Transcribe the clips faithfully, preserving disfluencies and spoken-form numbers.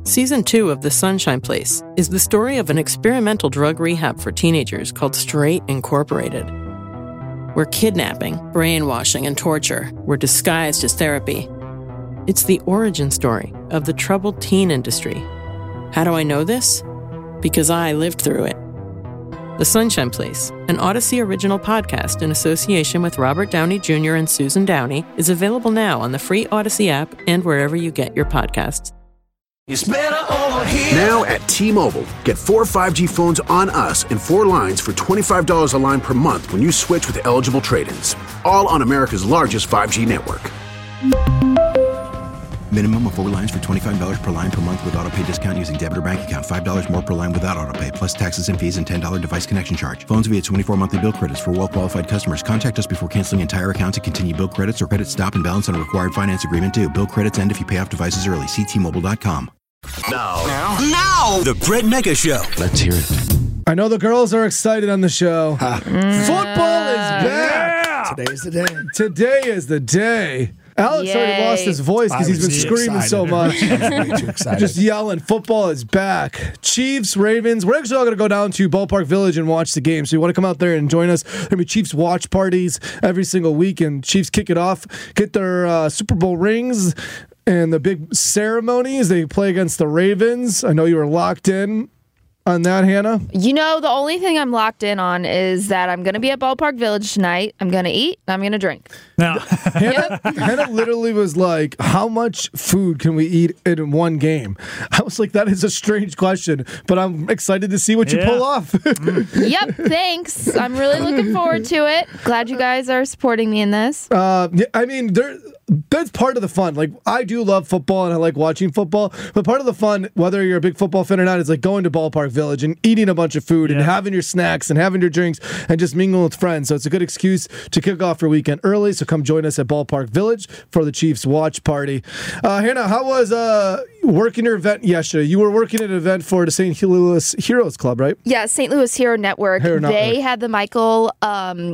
Season two of The Sunshine Place is the story of an experimental drug rehab for teenagers called Straight Incorporated, where kidnapping, brainwashing, and torture were disguised as therapy. It's the origin story of the troubled teen industry. How do I know this? Because I lived through it. The Sunshine Place, an Odyssey original podcast in association with Robert Downey Junior and Susan Downey, is available now on the free Odyssey app and wherever you get your podcasts. It's better over here. Now at T-Mobile, get four five G phones on us and four lines for twenty-five dollars a line per month when you switch with eligible trade-ins. All on America's largest five G network. Minimum of four lines for twenty-five dollars per line per month with autopay discount using debit or bank account. five dollars more per line without autopay, plus taxes and fees and ten dollars device connection charge. Phones via twenty-four monthly bill credits for well-qualified customers. Contact us before canceling entire account to continue bill credits or credit stop and balance on a required finance agreement due. Bill credits end if you pay off devices early. See T Mobile dot com. Now, now, now, the Brett Mega Show. Let's hear it. I know the girls are excited on the show. Ha. Football is back. Yeah. Today's the day. Today is the day. Alex Yay. already lost his voice because I he's been was screaming excited. so much. I was way too excited. Just yelling. Football is back. Chiefs, Ravens. We're actually all going to go down to Ballpark Village and watch the game. So you want to come out there and join us. There's going to be Chiefs watch parties every single week. And Chiefs kick it off, get their uh, Super Bowl rings, and the big ceremonies. They play against the Ravens. I know you were locked in on that, Hannah. You know, the only thing I'm locked in on is that I'm going to be at Ballpark Village tonight. I'm going to eat. And I'm going to drink. Now, Hannah, Hannah literally was like, how much food can we eat in one game? I was like, that is a strange question, but I'm excited to see what you Yeah. pull off. Yep, thanks. I'm really looking forward to it. Glad you guys are supporting me in this. uh, yeah, I mean, there. That's part of the fun. Like, I do love football and I like watching football, but part of the fun, whether you're a big football fan or not, is like going to Ballpark Village and eating a bunch of food and Yeah. having your snacks and having your drinks and just mingling with friends. So it's a good excuse to kick off your weekend early. So come join us at Ballpark Village for the Chiefs watch party. Uh, Hannah, how was uh, working your event yesterday? You were working at an event for the Saint Louis Heroes Club, right? Yeah, Saint Louis Hero Network. Hero they Network. had the Michael, um,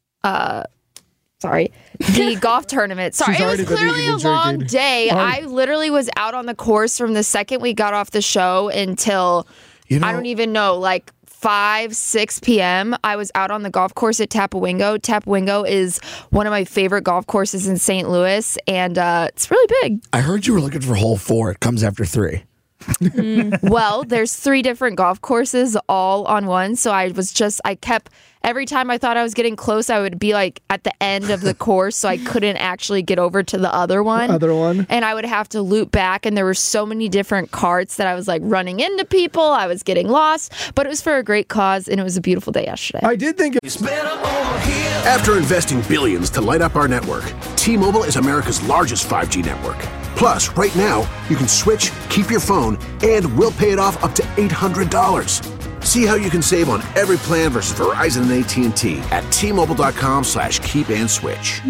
uh, sorry, the golf tournament. Sorry, She's it already was been clearly eating a and long drinking. day. Um, I literally was out on the course from the second we got off the show until, you know, I don't even know, like five, six p.m. I was out on the golf course at Tapawingo. Tapawingo is one of my favorite golf courses in Saint Louis, and uh, it's really big. I heard you were looking for hole four. It comes after three. Well, there's three different golf courses all on one. So I was just, I kept, every time I thought I was getting close, I would be like at the end of the course. So I couldn't actually get over to the other one. Other one. And I would have to loop back. And there were so many different carts that I was like running into people. I was getting lost. But it was for a great cause. And it was a beautiful day yesterday. I did think It's better over here. After investing billions to light up our network, T-Mobile is America's largest five G network. Plus, right now, you can switch, keep your phone, and we'll pay it off up to eight hundred dollars. See how you can save on every plan versus Verizon and A T and T at T-Mobile.com slash keep and switch.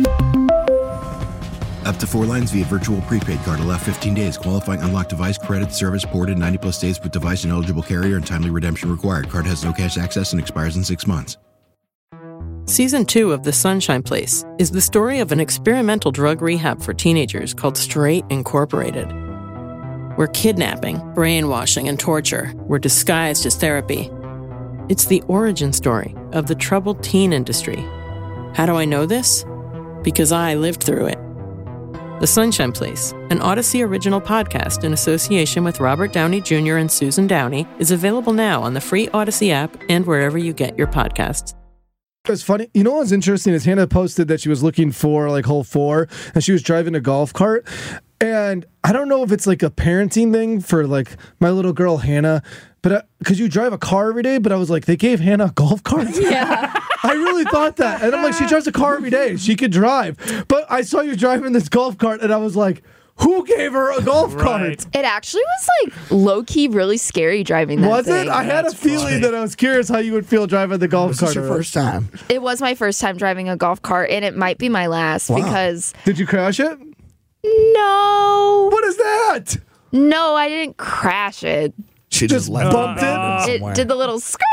Up to four lines via virtual prepaid card. Allow fifteen days. Qualifying unlocked device credit service ported ninety plus days with device and eligible carrier and timely redemption required. Card has no cash access and expires in six months. Season two of The Sunshine Place is the story of an experimental drug rehab for teenagers called Straight Incorporated, where kidnapping, brainwashing, and torture were disguised as therapy. It's the origin story of the troubled teen industry. How do I know this? Because I lived through it. The Sunshine Place, an Odyssey original podcast in association with Robert Downey Junior and Susan Downey, is available now on the free Odyssey app and wherever you get your podcasts. it's funny. You know what's interesting is Hannah posted that she was looking for like hole four and she was driving a golf cart. And I don't know if it's like a parenting thing for like my little girl Hannah, but because you drive a car every day, but I was like, they gave Hannah a golf cart. Yeah. I really thought that. And I'm like, she drives a car every day. She could drive. But I saw you driving this golf cart and I was like, who gave her a golf cart? Right. It actually was like low key really scary driving that Was thing. it? I had a That's feeling funny. that I was curious how you would feel driving the golf Was cart. this your around. first time? It was my first time driving a golf cart, and it might be my last Wow. because Did you crash it? no, What is that? no, I didn't crash it. She just, Just left bumped it. it? It somewhere. did the little skirt.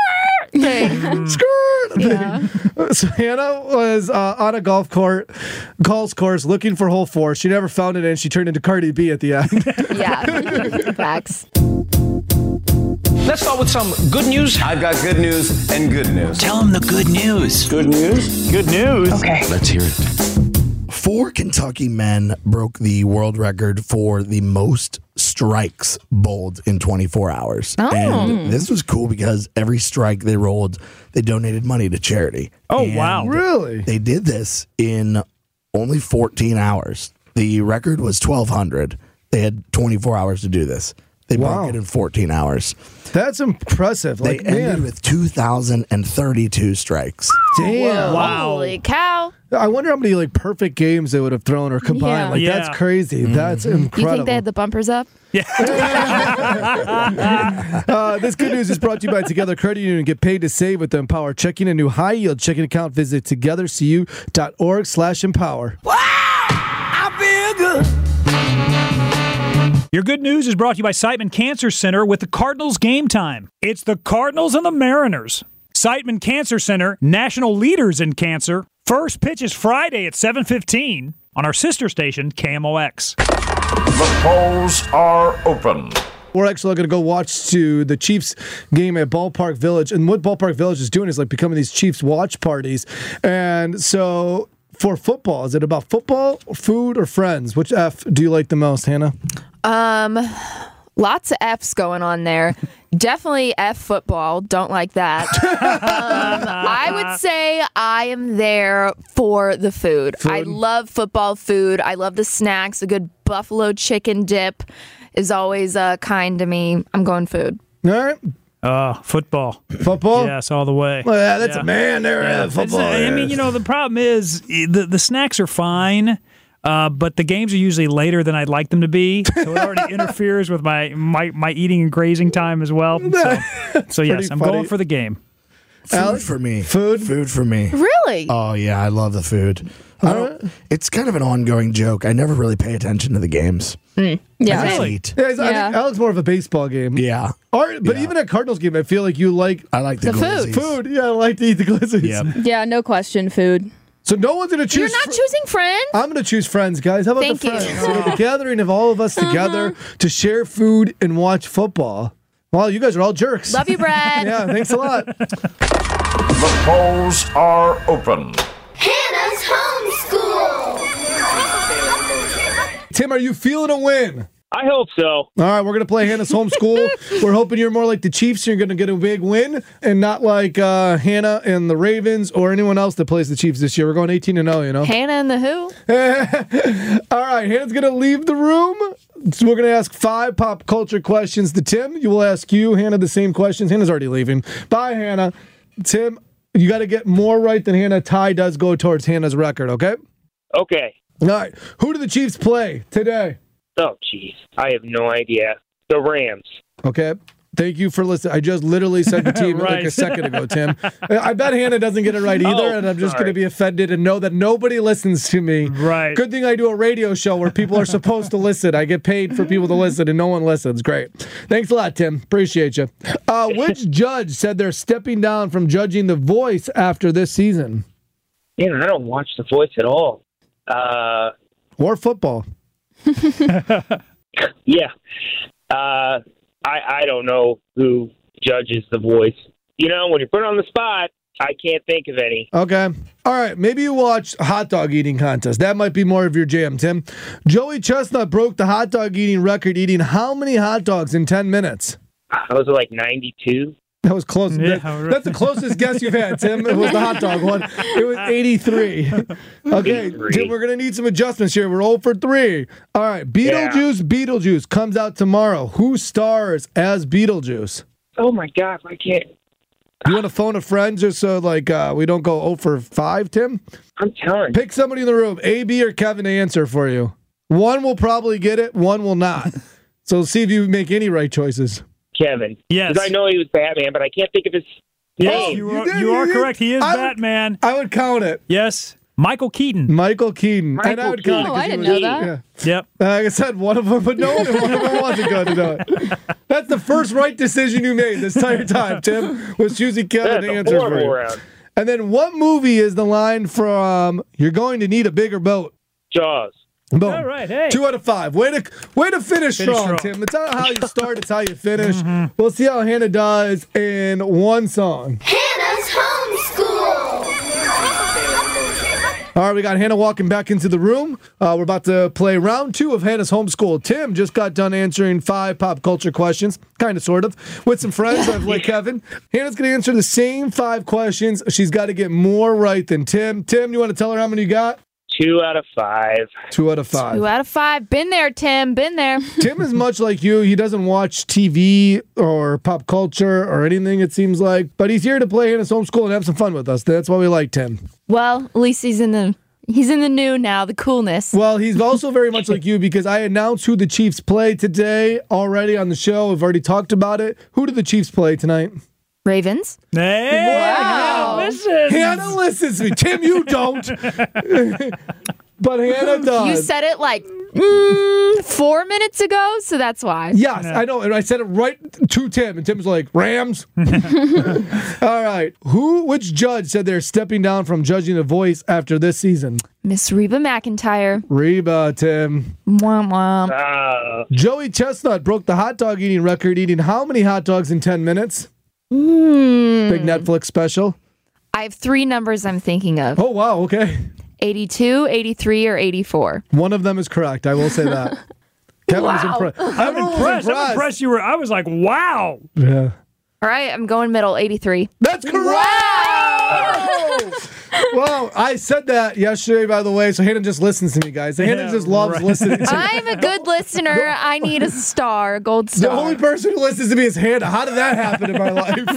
thing. Skirt thing. Yeah. So Hannah was uh, on a golf court, golf course, looking for hole four. She never found it, and she turned into Cardi B at the end. Yeah. Facts. Let's start with some good news. I've got good news and good news. Tell them the good news. Good news? Good news. Okay. Let's hear it. Four Kentucky men broke the world record for the most strikes bowled in twenty-four hours. Oh. And this was cool because every strike they rolled, they donated money to charity. Oh, And wow. Really? They did this in only fourteen hours. The record was twelve hundred. They had twenty-four hours to do this. They Wow. broke it in fourteen hours. That's impressive. They Like, ended man, with two thousand thirty-two strikes. damn. Wow. Holy cow. I wonder how many like perfect games they would have thrown or combined. Yeah. Like Yeah. that's crazy. That's incredible. You think they had the bumpers up? Uh, this good news is brought to you by Together Credit Union. Get paid to save with Empower. Checking a new high yield checking account. Visit togethercu.org slash empower. I feel good. Your good news is brought to you by Siteman Cancer Center with the Cardinals game time. It's the Cardinals and the Mariners. Siteman Cancer Center, national leaders in cancer. First pitch is Friday at seven fifteen on our sister station, K M O X. The polls are open. We're actually going to go watch to the Chiefs game at Ballpark Village. And what Ballpark Village is doing is like becoming these Chiefs watch parties. And so for football, is it about football, food, or friends? Which F do you like the most, Hannah? Um, lots of F's going on there. Definitely F football. Don't like that. um, I would say I am there for the food. Food. I love football food. I love the snacks. A good buffalo chicken dip is always uh, kind to me. I'm going food. All right. Uh, football. Football? Yes, all the way. Well, yeah, that's Yeah. a man there Yeah. at football. It's, uh, I mean, you know, the problem is the, the snacks are fine. Uh, but the games are usually later than I'd like them to be, so it already interferes with my, my, my eating and grazing time as well. So, so yes, pretty I'm funny. going for the game. Food Alex? for me. Food? Food for me. Really? Oh, yeah, I love the food. I don't, it's kind of an ongoing joke. I never really pay attention to the games. Yeah. I just Really? eat. Yeah, I think Yeah. Alex more of a baseball game. Yeah. Or, but Yeah. even at Cardinals game, I feel like you like I like the, The food. glizzies. food. Yeah, I like to eat the glizzies. Yep. Yeah, no question, food. So no one's going to choose. You're not fr- choosing friends? I'm going to choose friends, guys. How about Thank the you. friends? So the gathering of all of us together to share food and watch football. Well, you guys are all jerks. Love you, Brad. Yeah, thanks a lot. The polls are open. Hannah's homeschool. Tim, are you feeling a win? I hope so. All right, we're going to play Hannah's homeschool. We're hoping you're more like the Chiefs. You're going to get a big win and not like uh, Hannah and the Ravens or anyone else that plays the Chiefs this year. We're going eighteen and oh, you know? Hannah and the who? All right, Hannah's going to leave the room. So we're going to ask five pop culture questions to Tim. You will ask you, Hannah, the same questions. Hannah's already leaving. Bye, Hannah. Tim, you got to get more right than Hannah. Tie does go towards Hannah's record, okay? Okay. All right. Who do the Chiefs play today? Oh, jeez. I have no idea. The Rams. Okay. Thank you for listening. I just literally said the team like a Right. second ago, Tim. I bet Hannah doesn't get it right either, Oh, and I'm just sorry. going to be offended and know that nobody listens to me. Right. Good thing I do a radio show where people are supposed to listen. I get paid for people to listen, and no one listens. Great. Thanks a lot, Tim. Appreciate you. Uh, which judge said they're stepping down from judging The Voice after this season? Man, I don't watch The Voice at all. Uh, Or football? yeah. Uh, I, I don't know who judges The Voice. You know, when you're put on the spot, I can't think of any. Okay. All right. Maybe you watch hot dog eating contest. That might be more of your jam, Tim. Joey Chestnut broke the hot dog eating record, eating how many hot dogs in ten minutes? I was like ninety-two. That was close. Yeah, That- right. That's the closest guess you've had, Tim. It was the hot dog one. It was eighty-three. Okay, eighty-three. Tim, we're going to need some adjustments here. We're zero for three. All right, Beetlejuice, Beetlejuice comes out tomorrow. Who stars as Beetlejuice? Oh, my God. I can't. You want to phone a friend just so like uh, we don't go zero for five, Tim? I'm telling you. Pick somebody in the room, A, B, or Kevin to answer for you. One will probably get it, one will not. So see if you make any right choices. Kevin. Yes. Because I know he was Batman, but I can't think of his Yes, name. you You are, did, you you are did. correct. He is I would- Batman. I would count it. Yes. Michael Keaton. Michael Keaton. Michael and I would count it Keaton. 'cause Oh, I he didn't was- know that. Yeah. Yep. Uh, like I said, one of them, but no one, one of them wasn't good to know it. That's the first right decision you made this entire time, Tim, was choosing Kevin That's to a answer for horrible you. round. And then what movie is the line from You're Going to Need a Bigger Boat? Jaws. Boom. All right, hey. Two out of five. Way to way to finish, Finish strong, strong. Tim. It's not how you start, it's how you finish. We'll see how Hannah does in one song. Hannah's homeschool. All right, we got Hannah walking back into the room. Uh, we're about to play round two of Hannah's homeschool. Tim just got done answering five pop culture questions, kind of, sort of, with some friends like Kevin. Hannah's going to answer the same five questions. She's got to get more right than Tim. Tim, you want to tell her how many you got? Two out of five. Two out of five. Two out of five. Been there, Tim. Been there. Tim is much like you. He doesn't watch T V or pop culture or anything, it seems like. But he's here to play Hannah's homeschool and have some fun with us. That's why we like Tim. Well, at least he's in the he's in the new now, the coolness. Well, he's also very much like you because I announced who the Chiefs play today already on the show. We've already talked about it. Who do the Chiefs play tonight? Ravens. Hey, Wow. listen. Hannah listens to me. Tim, you don't. But Hannah does. You said it like mm, four minutes ago, so that's why. Yes, I know. And I said it right to Tim. And Tim's like, Rams? All right. Who, which judge said they're stepping down from judging The Voice after this season? Miss Reba McEntire. Reba, Tim. Womp womp. Uh, Joey Chestnut broke the hot dog eating record, eating how many hot dogs in ten minutes? Mm. Big Netflix special. I have three numbers I'm thinking of. Oh, wow. Okay. eighty-two, eighty-three, or eighty-four. One of them is correct. I will say that. Kevin was Wow. impressed. I'm impressed. I'm impressed you were. I was like, wow. Yeah. All right, I'm going middle, eighty-three. That's correct. Wow. Well, I said that yesterday, by the way, so Hannah just listens to me, guys. Hannah Yeah, just loves right. listening to me. I'm a good listener. I need a star, a gold The star. only person who listens to me is Hannah. How did that happen in my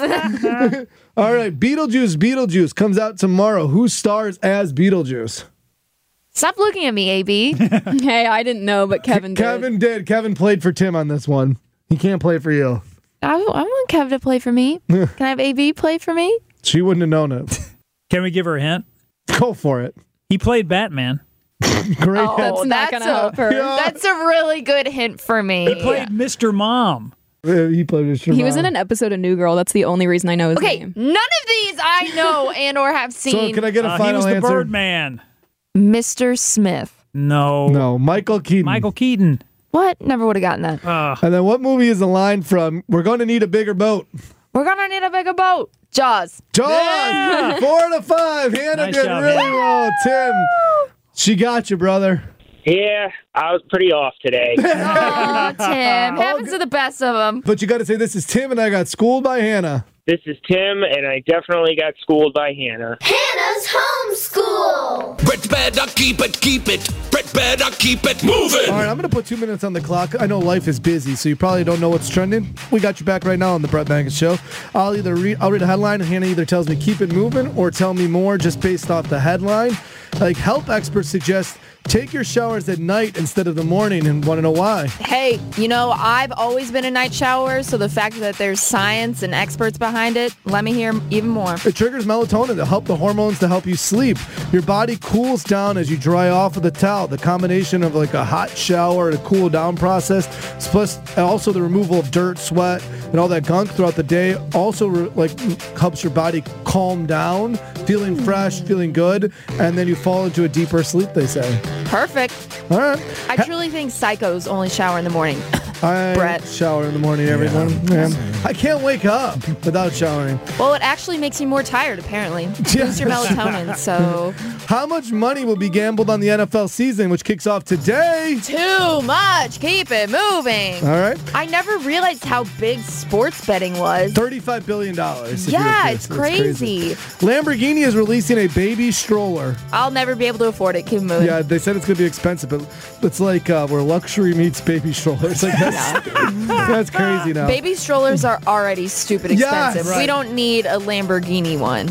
life? All right, Beetlejuice, Beetlejuice comes out tomorrow. Who stars as Beetlejuice? Stop looking at me, A B. Hey, I didn't know, but Kevin did. Kevin did. Kevin played for Tim on this one. He can't play for you. I, I want Kev to play for me. Can I have A B play for me? She wouldn't have known it. Can we give her a hint? Go for it. He played Batman. Great. Oh, That's not that's gonna a, help her. Yeah. That's a really good hint for me. He played Mister Mom. Uh, He played with He was in an episode of New Girl. That's the only reason I know his Okay, name. none of these I know and or have So seen. can I get a Uh, he final was the answer? Birdman. Mister Smith. No. No, Michael Keaton. Michael Keaton. What? Never would have gotten that. Uh, And then what movie is the line from? We're going to need a bigger boat. We're gonna need a bigger boat. Jaws. Jaws, Yeah. four to five. Hannah Nice did job, really Hannah. well. Tim, she got you, brother. yeah, I was pretty off today. Oh, Tim. Happens to the best of them. But you got to say this is Tim, and I got schooled by Hannah. This is Tim, and I definitely got schooled by Hannah. Hannah's homeschool. Brett better keep it, keep it. Brett better keep it moving. All right, I'm going to put two minutes on the clock. I know life is busy, so you probably don't know what's trending. We got you back right now on the Brett Bankett Show. I'll either read, I'll read a headline, and Hannah either tells me keep it moving or tell me more just based off the headline. Like health experts suggest take your showers at night instead of the morning, and want to know why. Hey, you know, I've always been a night shower, so the fact that there's science and experts behind it, let me hear even more. It triggers melatonin to help the hormones to help you sleep. Your body cools down as you dry off with the towel. The combination of like a hot shower and a cool down process, plus also the removal of dirt, sweat, and all that gunk throughout the day also re- like helps your body calm down, feeling fresh, feeling good, and then you fall into a deeper sleep, they say. Perfect. All right. I truly think psychos only shower in the morning. I Brett. shower in the morning every morning. Man, I can't wake up without showering. Well, it actually makes you more tired, apparently. Boosts your melatonin, so... How much money will be gambled on the N F L season, which kicks off today? Too much. Keep it moving. All right. I never realized how big sports betting was. thirty-five billion dollars. Yeah, it's crazy. Lamborghini is releasing a baby stroller. I'll never be able to afford it. Keep it moving. Yeah, they said it's going to be expensive, but it's like uh, where luxury meets baby strollers. Like that's, that's crazy now. Baby strollers are already stupid Yes. expensive. Right. We don't need a Lamborghini one.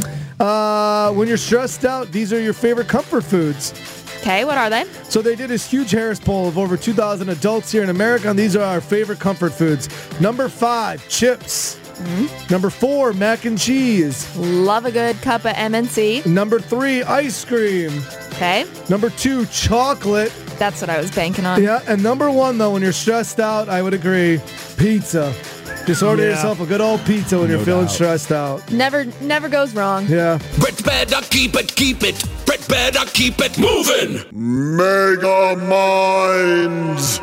Uh, when you're stressed out, these are your favorite comfort foods. Okay, what are they? So they did this huge Harris poll of over two thousand adults here in America, and these are our favorite comfort foods. Number five, chips. Mm-hmm. Number four, mac and cheese. Love a good cup of M and C. Number three, ice cream. Okay. Number two, chocolate. That's what I was banking on. Yeah, and number one, though, when you're stressed out, I would agree, pizza. Just order Yeah. yourself a good old pizza when No you're feeling doubt. stressed out. Never, never goes wrong. Yeah. Brett better keep it, keep it. Brett better keep it moving. Mega Minds.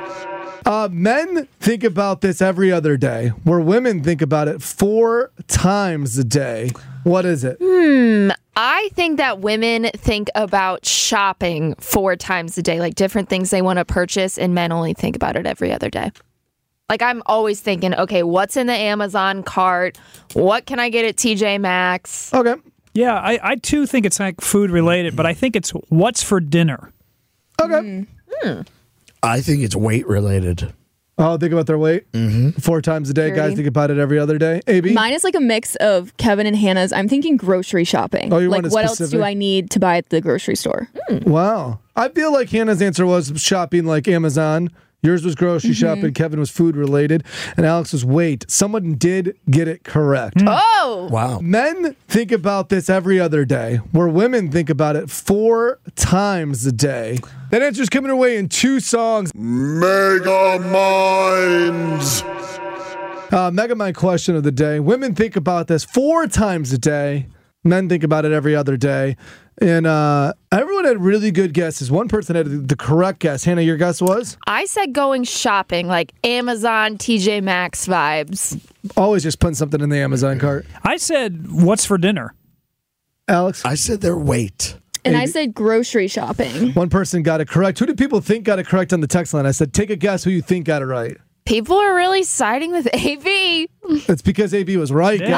Uh, men think about this every other day, where women think about it four times a day. What is it? Hmm. I think that women think about shopping four times a day, like different things they want to purchase, and men only think about it every other day. Like, I'm always thinking, okay, what's in the Amazon cart? What can I get at T J Maxx? Okay. Yeah, I, I too think it's like food related, but I think it's what's for dinner. Okay. Hmm. I think it's weight related. Oh, think about their weight Mm-hmm. four times a day. Thirty. Guys think about it every other day. A B? Mine is like a mix of Kevin and Hannah's. I'm thinking grocery shopping. Oh, you like, want a what else specific- do I need to buy at the grocery store? Wow. I feel like Hannah's answer was shopping like Amazon. Yours was grocery Mm-hmm. shopping. Kevin was food related. And Alex was weight. Someone did get it correct. Oh! Wow. Men think about this every other day, where women think about it four times a day. That answer's coming away in two songs. Mega Minds. Uh, Mega Mind question of the day. Women think about this four times a day. Men think about it every other day. And uh, everyone had really good guesses. One person had the correct guess. Hannah, your guess was? I said going shopping, like Amazon, T J Maxx vibes. Always just putting something in the Amazon cart. I said, what's for dinner? Alex? I said their weight. And I said grocery shopping. One person got it correct. Who did people think got it correct on the text line? I said, take a guess who you think got it right. People are really siding with A B. It's because A B was right, guys.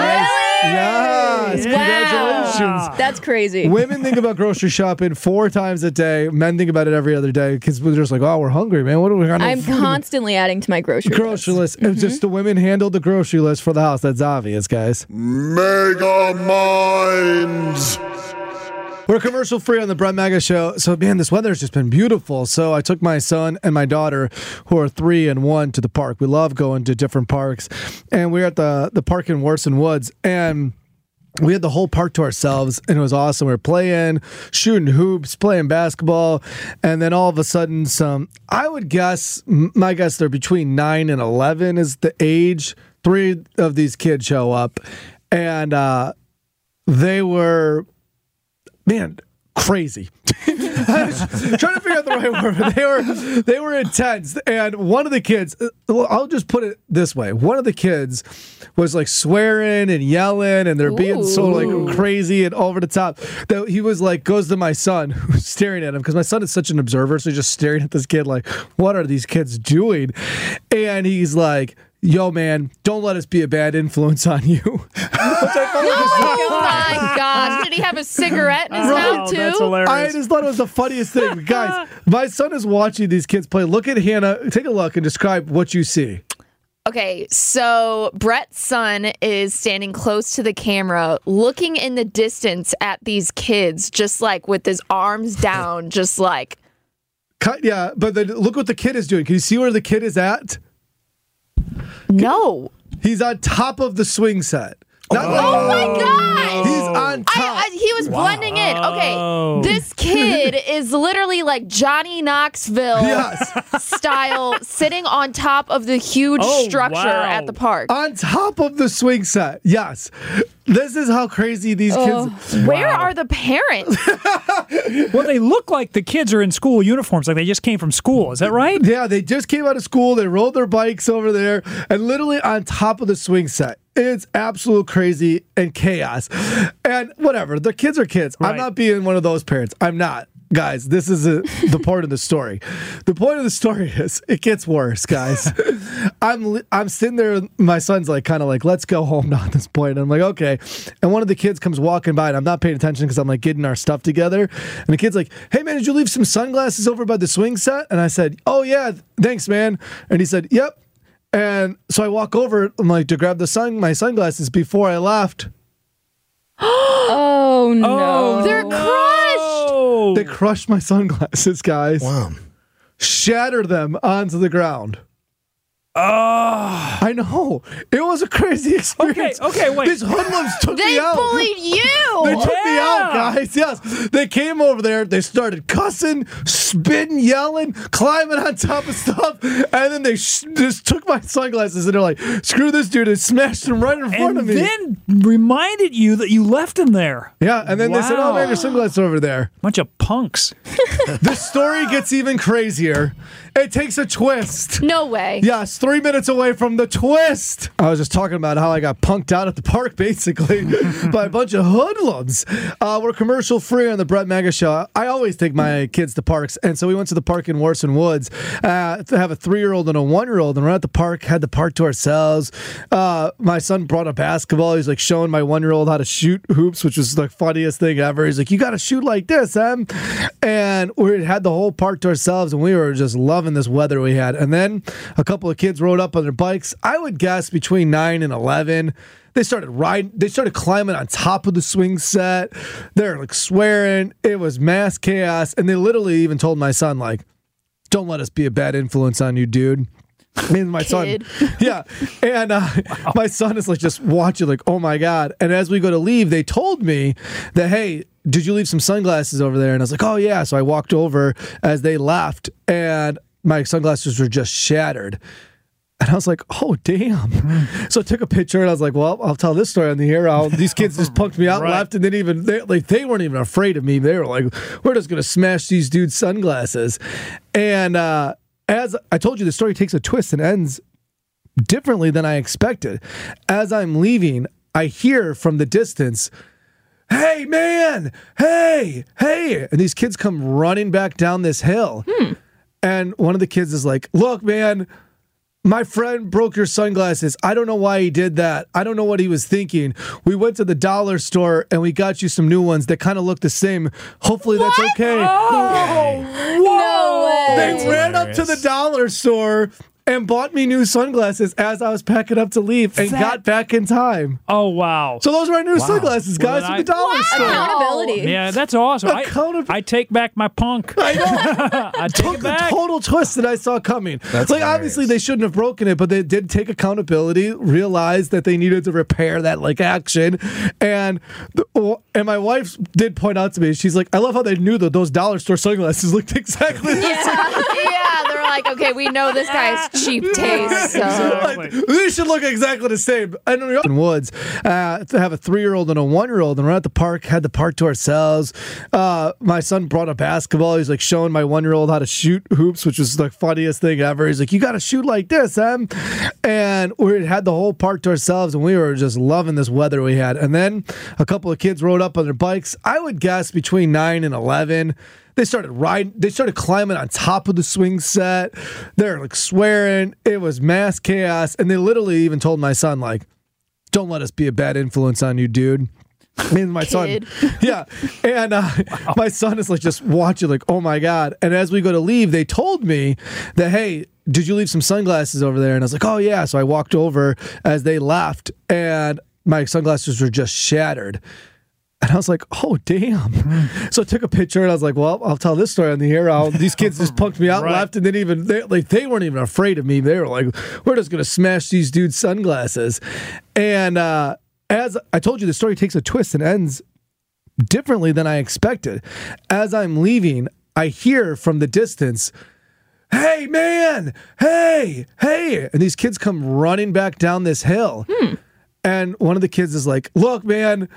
Yes. Congratulations. That's crazy. Women think about grocery shopping four times a day. Men think about it every other day because we're just like, oh, we're hungry, man. What do we got? I'm constantly adding to my grocery grocery list. list. It's just the women handle the grocery list for the house. That's obvious, guys. Mega Minds. We're commercial free on the Brett Mega Show. So, man, this weather has just been beautiful. So I took my son and my daughter, who are three and one, to the park. We love going to different parks. And we were at the, the park in Warson Woods. And we had the whole park to ourselves, and it was awesome. We were playing, shooting hoops, playing basketball, and then all of a sudden, some, I would guess, my guess, they're between nine and eleven is the age. Three of these kids show up, and uh, they were, man, crazy. I was trying to figure out the right word, but they were they were intense. And one of the kids, I'll just put it this way: one of the kids was like swearing and yelling, and they're being so like crazy and over the top. That he was like goes to my son, who's staring at him because my son is such an observer, so he's just staring at this kid like, "What are these kids doing?" And he's like, yo, man, don't let us be a bad influence on you. Which I thought was Oh my gosh. Did he have a cigarette in his mouth too? That's hilarious. I just thought it was the funniest thing. Guys, my son is watching these kids play. Look at Hannah. Take a look and describe what you see. Okay, so Brett's son is standing close to the camera, looking in the distance at these kids, just like with his arms down, just like. Cut, yeah, but then look what the kid is doing. Can you see where the kid is at? No. He's on top of the swing set. Not Oh, like- my God. He's on top. I, I, he was blending in. Okay, this kid is literally like Johnny Knoxville Yes. style, sitting on top of the huge Oh, structure wow. at the park. On top of the swing set. Yes. This is how crazy these Oh, kids. where are the parents? Well, they look like the kids are in school uniforms, like they just came from school. Is that right? Yeah, they just came out of school. They rode their bikes over there and literally on top of the swing set. It's absolute crazy and chaos. And whatever, the kids are kids. I'm not being one of those parents. I'm not. Guys, this is a, the part of the story. The point of the story is it gets worse, guys. I'm li- I'm sitting there. My son's like, kind of like, let's go home now at this point. And I'm like, okay. And one of the kids comes walking by, and I'm not paying attention because I'm like getting our stuff together. And the kid's like, hey man, did you leave some sunglasses over by the swing set? And I said, oh yeah, thanks man. And he said, yep. And so I walk over, I'm like, to grab the sun, my sunglasses before I left. Oh no. They're crushed. They crushed my sunglasses, guys. Wow. Shattered them onto the ground. Oh. I know. It was a crazy experience. Okay, okay, wait. These hoodlums took They me out. bullied you. They took me out, Yeah. guys. Yes. They came over there. They started cussing, spitting, yelling, climbing on top of stuff. And then they sh- just took my sunglasses and they're like, screw this dude, and smashed them right in front And of me. then reminded you that you left him there. Yeah, and then they said, oh, Wow. man, your sunglasses are over there. Bunch of punks. The story gets even crazier. It takes a twist. No way. Yes, three minutes away from the twist. I was just talking about how I got punked out at the park, basically, by a bunch of hoodlums. Uh, we're commercial free on the Brett Mega Show. I always take my kids to parks, and so we went to the park in Warson Woods uh, to have a three-year-old and a one-year-old, and we're at the park, had the park to ourselves. Uh, my son brought a basketball. He's like showing my one-year-old how to shoot hoops, which was the funniest thing ever. He's like, you got to shoot like this, Em. And we had the whole park to ourselves, and we were just loving this weather we had. And then a couple of kids rode up on their bikes. I would guess between nine and eleven. They started riding. They started climbing on top of the swing set. They're like swearing. It was mass chaos. And they literally even told my son, like, don't let us be a bad influence on you, dude. Me and my Kid. son. Yeah. And uh, wow. my son is like just watching, like, oh my God. And as we go to leave, they told me that, hey, did you leave some sunglasses over there? And I was like, oh yeah. So I walked over as they left, and my sunglasses were just shattered. And I was like, oh, damn. Mm. So I took a picture, and I was like, well, I'll tell this story on the air. I'll, these kids just punked me out Right. and left, and then even, they, like, they weren't even afraid of me. They were like, we're just going to smash these dudes' sunglasses. And uh, as I told you, the story takes a twist and ends differently than I expected. As I'm leaving, I hear from the distance, hey, man, hey, hey. And these kids come running back down this hill. Hmm. And one of the kids is like, look, man, my friend broke your sunglasses. I don't know why he did that. I don't know what he was thinking. We went to the dollar store and we got you some new ones that kind of look the same. Hopefully that's okay. Oh, No way. They ran up to the dollar store and bought me new sunglasses as I was packing up to leave and That- got back in time. Oh, wow. So those are my new sunglasses, Well, guys, then at the I- dollar store. Accountability. Yeah, that's awesome. I, Accountability. I take back my punk. I know. I take Took it a back. total twist that I saw coming. That's like, obviously, hilarious. they shouldn't have broken it, but they did take accountability, realized that they needed to repair that like action, and the, and my wife did point out to me, she's like, I love how they knew that those dollar store sunglasses looked exactly the same. Yeah, yeah, they're like, okay, we know this guy's cheap taste. So. Exactly. Like, they should look exactly the same. And we in Woods uh, to have a three-year-old and a one-year-old, and we're at the park, had the park to ourselves. Uh, my son brought a basketball. He's like showing my one-year-old how to shoot hoops, which was the funniest thing ever. He's like, you got to shoot like this, Em. And we had the whole park to ourselves, and we were just loving this weather we had. And then a couple of kids rode up on their bikes. I would guess between nine and eleven. They started riding. They started climbing on top of the swing set. They're like swearing. It was mass chaos. And they literally even told my son, like, don't let us be a bad influence on you, dude. Me and my Kid. son. Yeah. And uh, wow. my son is like just watching, like, oh my God. And as we go to leave, they told me that, hey, did you leave some sunglasses over there? And I was like, oh yeah. So I walked over as they left, and my sunglasses were just shattered. And I was like, oh, damn. So I took a picture, and I was like, well, I'll tell this story on the air. I'll, these kids just punked me out Right. and left, and then even, they, like, they weren't even afraid of me. They were like, we're just going to smash these dudes' sunglasses. And uh, as I told you, the story takes a twist and ends differently than I expected. As I'm leaving, I hear from the distance, hey, man, hey, hey. And these kids come running back down this hill. Hmm. And one of the kids is like, look, man,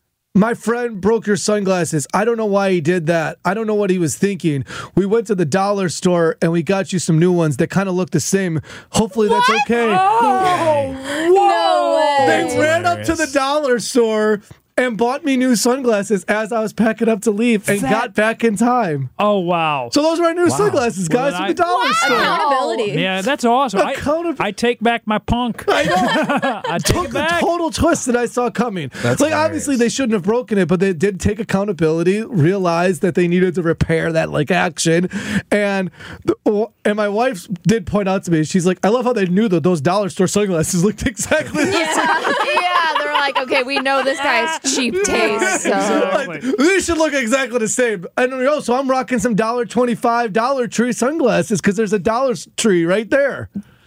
my friend broke your sunglasses. I don't know why he did that. I don't know what he was thinking. We went to the dollar store and we got you some new ones that kind of look the same. Hopefully that's okay. Oh, No way. They ran up to the dollar store and bought me new sunglasses as I was packing up to leave and That- got back in time. Oh, wow. So those are my new sunglasses, Well, guys, then at the I- dollar store. Accountability. Yeah, that's awesome. I, Accountability. I take back my punk. I know. I take Took it a back. total twist that I saw coming. That's like, hilarious. obviously, they shouldn't have broken it, but they did take accountability, realized that they needed to repair that like action, and the, and my wife did point out to me, she's like, I love how they knew that those dollar store sunglasses looked exactly the same. Yeah, they're like, okay, we know this guy's cheap taste. So. Like, they should look exactly the same. And also, I'm rocking some one dollar twenty-five Dollar Tree sunglasses because there's a Dollar Tree right there.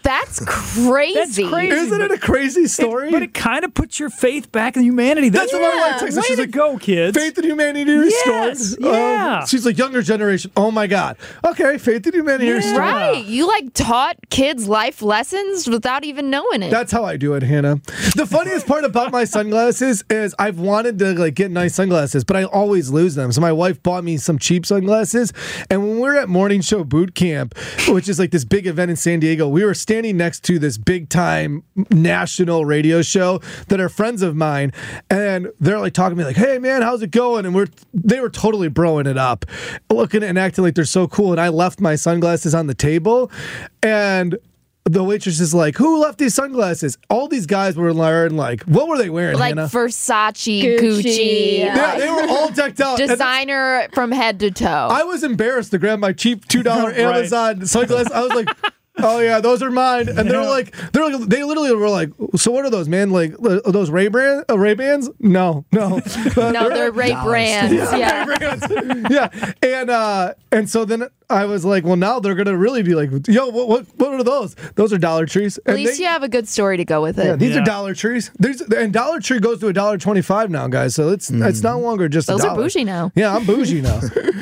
That's crazy. That's crazy. Isn't it a crazy story? It, but it kind of puts your faith back in humanity. That's, That's what my wife texted. Way She's to like, go, kids. Faith in humanity restored. Yes, yeah. Um, she's like, younger generation. Oh my God. Okay, faith in humanity Yeah. restored. Right. You like taught kids life lessons without even knowing it. That's how I do it, Hannah. The funniest part about my sunglasses is I've wanted to like get nice sunglasses, but I always lose them. So my wife bought me some cheap sunglasses, and when we were at Morning Show Boot Camp, which is like this big event in San Diego, we were standing next to this big time national radio show that are friends of mine, and they're like talking to me like, "Hey man, how's it going?" And we're they were totally broing it up, looking and acting like they're so cool. And I left my sunglasses on the table, and the waitress is like, "Who left these sunglasses?" All these guys were wearing like, what were they wearing? Like Hannah? Versace, Gucci. Gucci, Yeah, Yeah, they were all decked out. And designer from head to toe. I was embarrassed to grab my cheap two dollar Right. Amazon sunglasses. I was like, "Oh yeah, those are mine." And they're like, they're like, they literally were like, "So what are those, man? Like are those Ray Bran, uh, Ray Bans? No, no, Uh, no, they're Ray Brands. Yeah. Ray-Bans. Yeah." And uh, and so then I was like, "Well, now they're gonna really be like, yo, what what, what are those? Those are Dollar Trees." At And least they- you have a good story to go with it. Yeah, these Yeah. are Dollar Trees. These and Dollar Tree goes to a dollar twenty-five now, guys. So it's it's no longer just Those a are dollar. bougie now. Yeah, I'm bougie now.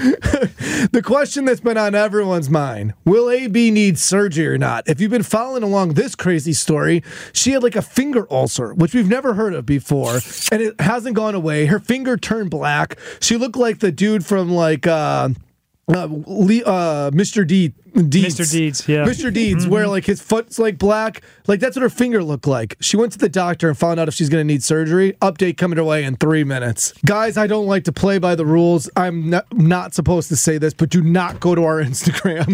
The question that's been on everyone's mind: will A B need surgery or not? If you've been following along this crazy story, she had like a finger ulcer, which we've never heard of before, and it hasn't gone away. Her finger turned black. She looked like the dude from like. Uh, Uh, Lee, uh, Mister D, Deeds. Mister Deeds, yeah. Mister Deeds, Mm-hmm. where like his foot's like black. Like that's what her finger looked like. She went to the doctor and found out if she's going to need surgery. Update coming her way in three minutes. Guys, I don't like to play by the rules. I'm not, not supposed to say this, but do not go to our Instagram.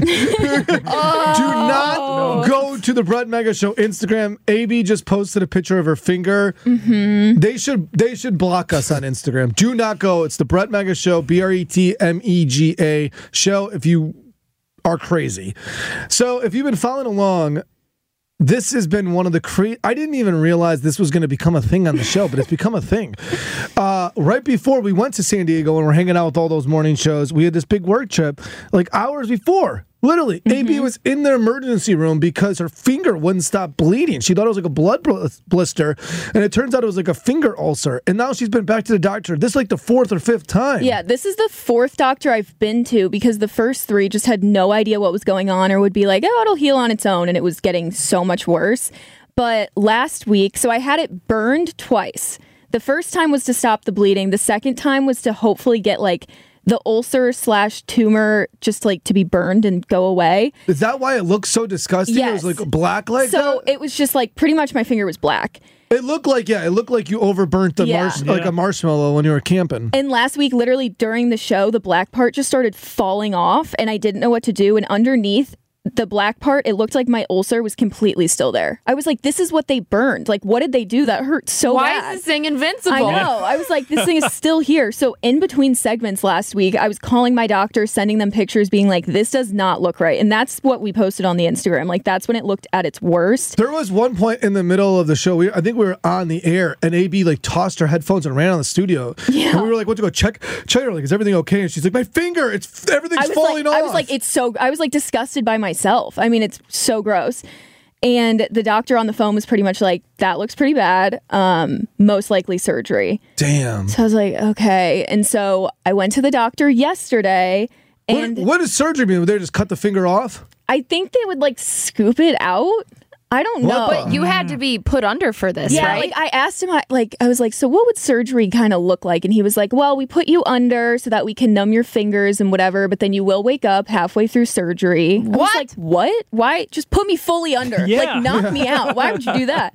Oh. Do not go to the Brett Mega Show Instagram. A B just posted a picture of her finger. Mm-hmm. They should they should block us on Instagram. Do not go. It's the Brett Mega Show, B R E T M E G A show. If you are crazy. So if you've been following along, this has been one of the cre- I didn't even realize this was going to become a thing on the show, but it's become a thing. Uh, right before we went to San Diego and we're hanging out with all those morning shows, we had this big work trip like hours before. Literally, Mm-hmm. A B was in the emergency room because her finger wouldn't stop bleeding. She thought it was like a blood bl- blister, and it turns out it was like a finger ulcer. And now she's been back to the doctor. This is like the fourth or fifth time. Yeah, this is the fourth doctor I've been to because the first three just had no idea what was going on or would be like, oh, it'll heal on its own. And it was getting so much worse. But last week, so I had it burned twice. The first time was to stop the bleeding. The second time was to hopefully get like the ulcer slash tumor just like to be burned and go away. Is that why it looks so disgusting? Yes. It was like black like So that? it was just like pretty much my finger was black. It looked like, yeah, it looked like you overburnt the Yeah. marsh, like Yeah. a marshmallow when you were camping. And last week, literally during the show, the black part just started falling off and I didn't know what to do. And underneath the black part, it looked like my ulcer was completely still there. I was like, this is what they burned. Like, what did they do? That hurt so Why bad. is this thing invincible? I know. I was like, this thing is still here. So in between segments last week, I was calling my doctor, sending them pictures, being like, this does not look right. And that's what we posted on the Instagram. Like, that's when it looked at its worst. There was one point in the middle of the show, we, I think we were on the air, and A B like tossed her headphones and ran out of the studio. Yeah. And we were like, went to go check, check her, like, is everything okay? And she's like, my finger, it's everything's I was falling like, off. I was like, it's so, I was like disgusted by myself. I mean, it's so gross. And the doctor on the phone was pretty much like, that looks pretty bad. Um, most likely surgery. Damn. So I was like, okay. And so I went to the doctor yesterday and what, what does surgery mean? Would they just cut the finger off? I think they would like scoop it out. I don't know. But you had to be put under for this, yeah, right? like I asked him, I, like I was like, so what would surgery kind of look like? And he was like, well, we put you under so that we can numb your fingers and whatever, but then you will wake up halfway through surgery. I was What? like, what? Why? Just put me fully under. Yeah. Like knock me out. Why would you do that?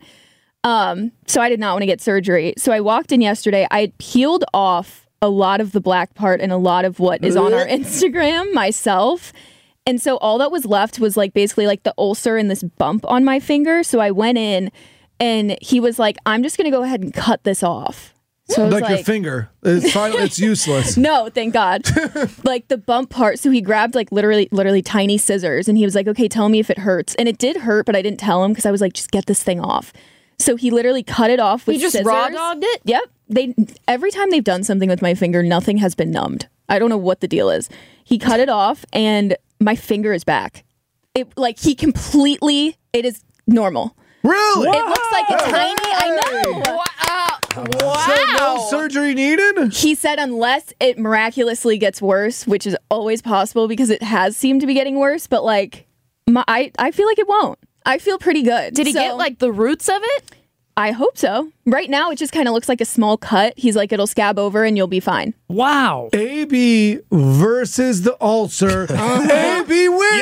Um, so I did not want to get surgery. So I walked in yesterday. I had peeled off a lot of the black part and a lot of what is on our Instagram myself. And so all that was left was like basically like the ulcer and this bump on my finger. So I went in and he was like, I'm just going to go ahead and cut this off. So I was Like, like, your finger. It's final, it's useless. no, thank God. Like the bump part. So he grabbed like literally, literally tiny scissors and he was like, okay, tell me if it hurts. And it did hurt, but I didn't tell him because I was like, just get this thing off. So he literally cut it off with You just scissors. raw dogged it? Yep. They every time they've done something with my finger, nothing has been numbed. I don't know what the deal is. He cut it off and my finger is back. It like he completely it is normal. Really? It looks like a tiny. I know. Wow. So no surgery needed? He said unless it miraculously gets worse, which is always possible because it has seemed to be getting worse, but like my, I, I feel like it won't. I feel pretty good. Did he So, get like the roots of it? I hope so. Right now, it just kind of looks like a small cut. He's like, it'll scab over and you'll be fine. Wow. A B versus the ulcer. A B wins.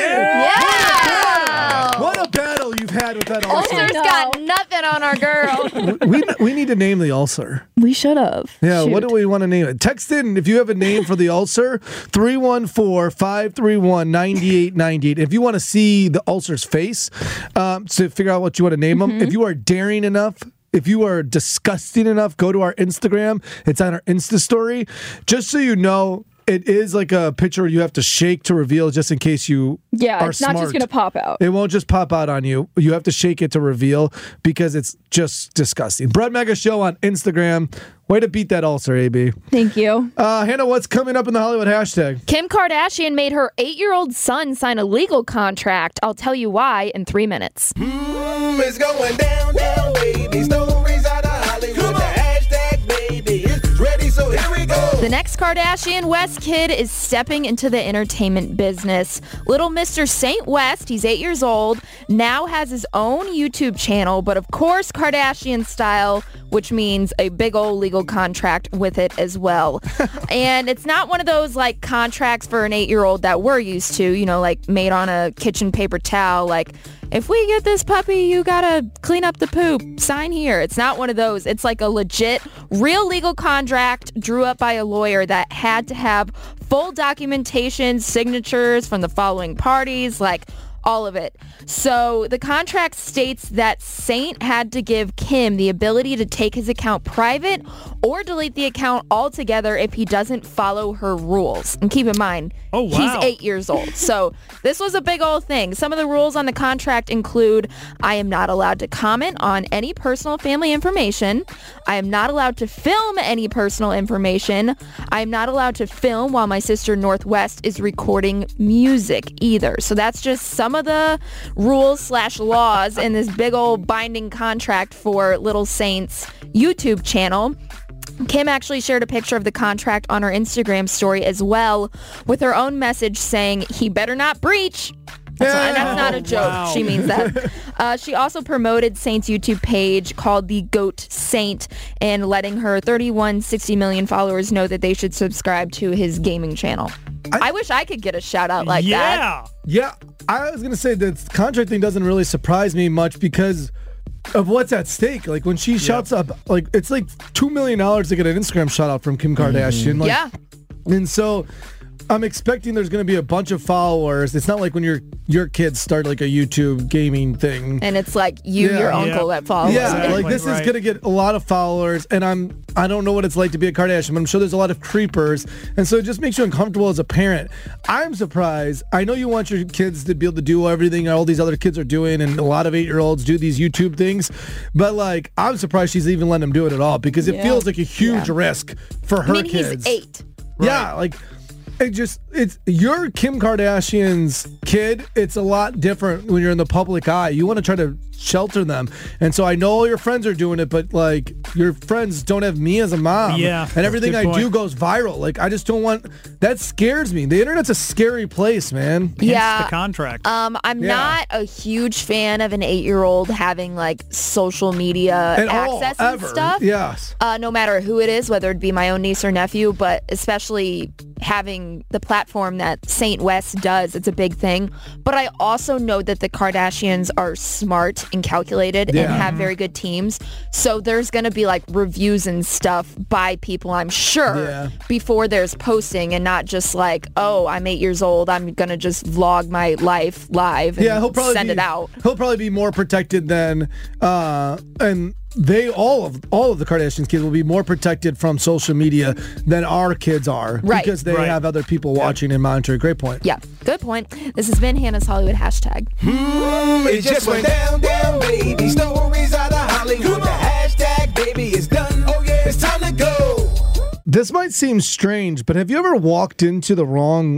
Yeah. What a battle you've had with that ulcer. Ulcer's got nothing on our girl. we we need to name the ulcer. We should have. Yeah, Shoot. what do we want to name it? Text in if you have a name for the ulcer, three one four, five three one, nine eight nine eight. If you want to see the ulcer's face, um, to figure out what you want to name Mm-hmm. them, if you are daring enough, if you are disgusting enough, go to our Instagram. It's on our Insta story. Just so you know, it is like a picture you have to shake to reveal just in case you Yeah, are it's not smart. just going to pop out. It won't just pop out on you. You have to shake it to reveal because it's just disgusting. Bread Mega Show on Instagram. Way to beat that ulcer, A B. Thank you. Uh, Hannah, what's coming up in the Hollywood hashtag? Kim Kardashian made her eight-year-old son sign a legal contract. I'll tell you why in three minutes. Mm, it's going down, down, baby. Stories out of Hollywood. The hashtag, baby, is ready, so here we go. The next Kardashian West kid is stepping into the entertainment business. Little Mister Saint West, he's eight years old, now has his own YouTube channel, but of course Kardashian style, which means a big old legal contract with it as well. And it's not one of those like contracts for an eight-year-old that we're used to, you know, like made on a kitchen paper towel, like if we get this puppy, you gotta clean up the poop, sign here. It's not one of those. It's like a legit, real legal contract drew up by a lawyer that had to have full documentation, signatures from the following parties, like all of it. So the contract states that Saint had to give Kim the ability to take his account private or delete the account altogether if he doesn't follow her rules. And keep in mind, oh, wow. he's eight years old. So this was a big old thing. Some of the rules on the contract include I am not allowed to comment on any personal family information. I am not allowed to film any personal information. I am not allowed to film while my sister Northwest is recording music either. So that's just some of the rules slash laws in this big old binding contract for Little Saint's YouTube channel. Kim actually shared a picture of the contract on her Instagram story as well, with her own message saying, he better not breach. That's, not, that's not a joke. Wow. She means that. Uh, she also promoted Saint's YouTube page called The Goat Saint and letting her thirty-one, sixty million followers know that they should subscribe to his gaming channel. I, I wish I could get a shout out like yeah. that. Yeah, I was going to say the contract thing doesn't really surprise me much because of what's at stake. Like when she shouts up, like it's like two million dollars to get an Instagram shout out from Kim Kardashian. Like, Yeah. And so I'm expecting there's going to be a bunch of followers. It's not like when your your kids start like a YouTube gaming thing. And it's like you, Yeah. your uncle Yeah. that follows. Yeah, Exactly, like this right. is going to get a lot of followers, and I'm I don't know what it's like to be a Kardashian, but I'm sure there's a lot of creepers, and so it just makes you uncomfortable as a parent. I'm surprised. I know you want your kids to be able to do everything all these other kids are doing, and a lot of eight-year-olds do these YouTube things, but like I'm surprised she's even letting them do it at all because it Yeah. feels like a huge risk for her I mean, kids. he's eight. Yeah, like it just it's you're Kim Kardashian's kid. It's a lot different when you're in the public eye. You want to try to shelter them, and so I know all your friends are doing it, but like your friends don't have me as a mom. Yeah, and everything good I point. do goes viral. Like I just don't want that. Scares me. The internet's a scary place, man. Hence Yeah. the contract. Um, I'm Yeah. not a huge fan of an eight-year-old having like social media At all, access and ever. stuff. Yes. Uh, no matter who it is, whether it be my own niece or nephew, but especially having the platform that Saint West does, it's a big thing. But I also know that the Kardashians are smart and calculated Yeah. and have very good teams. So there's going to be like reviews and stuff by people, I'm sure, Yeah. before there's posting and not just like, oh, I'm eight years old, I'm going to just vlog my life live and Yeah, he'll probably send be, it out. He'll probably be more protected than uh and they all of all of the Kardashians kids will be more protected from social media than our kids are Right. because they Right. have other people watching and monitoring. Great point. Yeah, good point. This has been Hannah's Hollywood hashtag. Mm, it just went down, down, baby. Stories out of Hollywood. The hashtag, baby, is done. Oh, yeah, it's time to go. This might seem strange, but have you ever walked into the wrong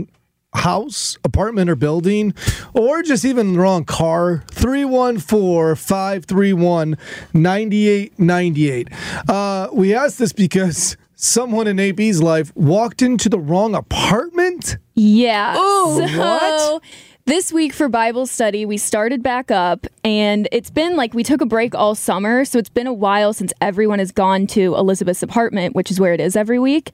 house, apartment, or building, or just even the wrong car, three one four, five three one, nine eight nine eight. Uh, we asked this because someone in A B's life walked into the wrong apartment? Yeah. Ooh, so, what? This week for Bible study, we started back up, and it's been like we took a break all summer, so it's been a while since everyone has gone to Elizabeth's apartment, which is where it is every week.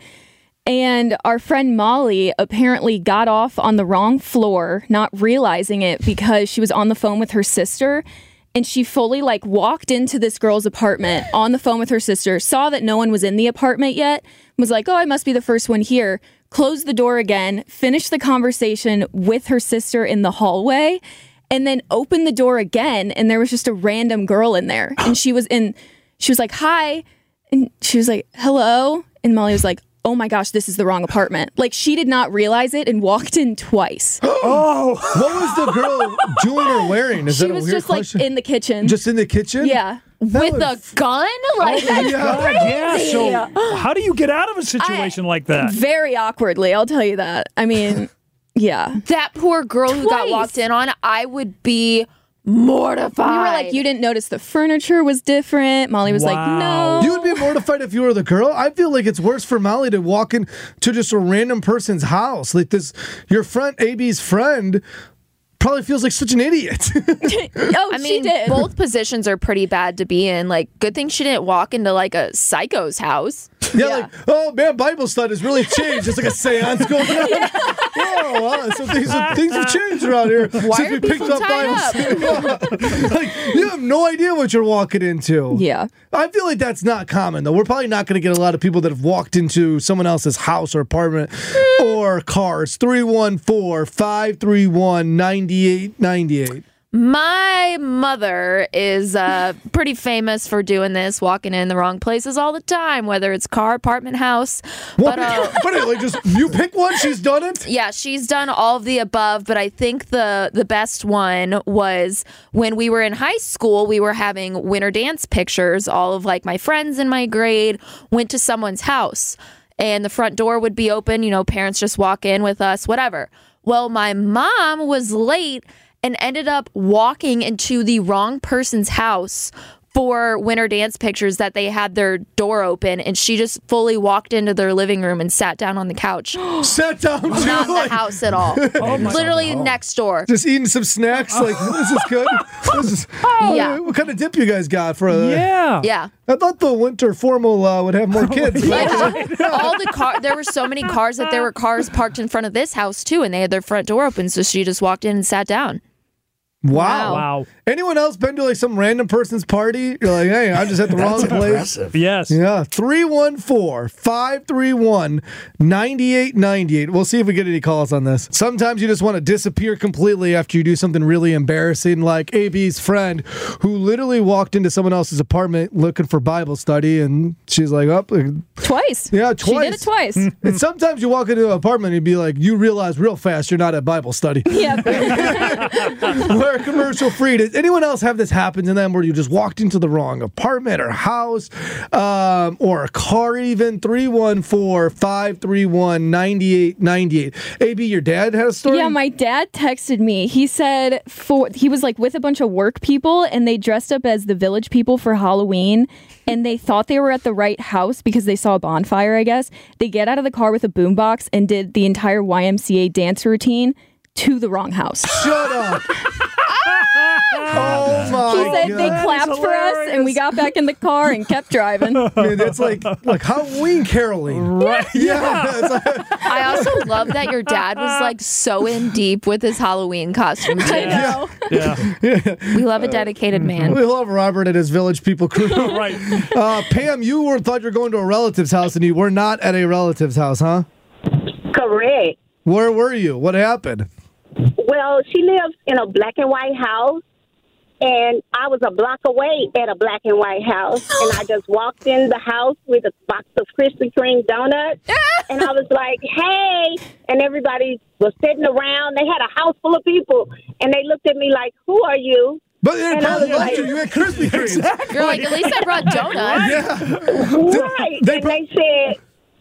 And our friend Molly apparently got off on the wrong floor, not realizing it because she was on the phone with her sister. And she fully like walked into this girl's apartment on the phone with her sister, saw that no one was in the apartment yet, was like, oh, I must be the first one here. Closed the door again, finished the conversation with her sister in the hallway, and then opened the door again. And there was just a random girl in there. And she was in, she was like, hi. And she was like, hello. And Molly was like, oh my gosh, this is the wrong apartment. Like, she did not realize it and walked in twice. Oh, what was the girl doing or wearing? Is she that a was weird just question? like in the kitchen. Just in the kitchen? Yeah. With a gun? Like, that's yeah. crazy. yeah. So, how do you get out of a situation like that? Very awkwardly, I'll tell you that. I mean, yeah. That poor girl who got Twice. walked in on, I would be mortified. We were like, you didn't notice the furniture was different. Molly was like, no. You would be mortified if you were the girl. I feel like it's worse for Molly to walk in to just a random person's house. Like this, your friend, A B's friend, probably feels like such an idiot. oh, I she mean, did. both positions are pretty bad to be in. Like, good thing she didn't walk into like a psycho's house. Yeah, like, oh man, Bible study has really changed. It's like a seance going on. Yeah. Oh, wow. So things, have, things have changed around here Why since are we picked people up Bible tied study. Yeah. Like, you have no idea what you're walking into. Yeah. I feel like that's not common, though. We're probably not going to get a lot of people that have walked into someone else's house or apartment or cars. three one four, five three one, nine eight nine eight. My mother is uh, pretty famous for doing this, walking in the wrong places all the time, whether it's car, apartment, house. What? But, uh, But like, just you pick one. She's done it. yeah, she's done all of the above, but I think the the best one was when we were in high school. We were having winter dance pictures. All of like my friends in my grade went to someone's house, and the front door would be open. You know, parents just walk in with us, whatever. Well, my mom was late and ended up walking into the wrong person's house for winter dance pictures that they had their door open, and she just fully walked into their living room and sat down on the couch. Sat down, too, Not in like- the house at all. Oh my Literally God. next door. Just eating some snacks. Like, this is good. This is, Yeah. What kind of dip you guys got for a... Yeah. Yeah. I thought the winter formal uh, would have more kids. Like, all the car, there were so many cars that there were cars parked in front of this house too, and they had their front door open, so she just walked in and sat down. Wow. Wow. Anyone else been to like some random person's party? You're like, hey, I'm just at the wrong That's place. impressive. Yes. Yeah. three one four, five three one, nine eight nine eight. We'll see if we get any calls on this. Sometimes you just want to disappear completely after you do something really embarrassing, like A B's friend who literally walked into someone else's apartment looking for Bible study, and she's like, oh, Twice. yeah, twice. She did it twice. And sometimes you walk into an apartment and you'd be like, you realize real fast you're not at Bible study. yeah. We're commercial free. Does anyone else have this happen to them where you just walked into the wrong apartment or house um, or a car even? three one four, five three one, nine eight nine eight. A B, your dad had a story? Yeah, my dad texted me. He said for he was like with a bunch of work people and they dressed up as the Village People for Halloween and they thought they were at the right house because they saw a bonfire, I guess. They get out of the car with a boombox and did the entire Y M C A dance routine to the wrong house. Shut up. Oh my He said God. they clapped for us and we got back in the car and kept driving. Man, that's like like Halloween caroling. Right. Yeah. It's like, I also love that your dad was like so in deep with his Halloween costume too. I know. Yeah. We love a dedicated man. we love Robert and his Village People crew. Right. Uh, Pam, you were thought you were going to a relative's house and you were not at a relative's house, huh? Correct. Where were you? What happened? Well, she lives in a black and white house, and I was a block away at a black and white house, and I just walked in the house with a box of Krispy Kreme donuts, and I was like, hey, and everybody was sitting around. They had a house full of people, and they looked at me like, who are you? But they And I probably was liked like- you. You had Krispy Kreme. You're like, at least I brought donuts. Yeah. Right. They and pro- they said,